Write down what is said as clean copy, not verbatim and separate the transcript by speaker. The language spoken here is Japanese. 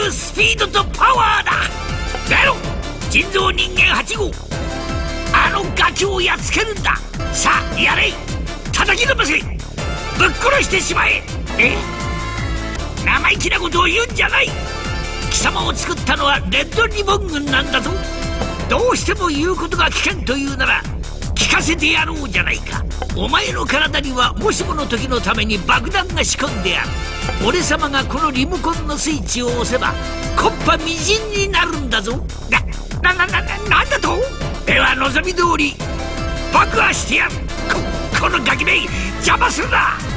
Speaker 1: るスピードとパワーだ。やろ人造人間8号、あのガキをやっつけるんだ。さあやれ、叩きのばせ、ぶっ殺してしまえ。生意気なことを言うんじゃない。貴様を作ったのはレッドリボン軍なんだぞ。どうしても言うことが危険というなら聞かせてやろうじゃないか。お前の体にはもしもの時のために爆弾が仕込んである。俺様がこのリモコンのスイッチを押せば木っ端みじんになるんだぞ。なんだと。では望み通り爆破してやる。このガキめ邪魔するな。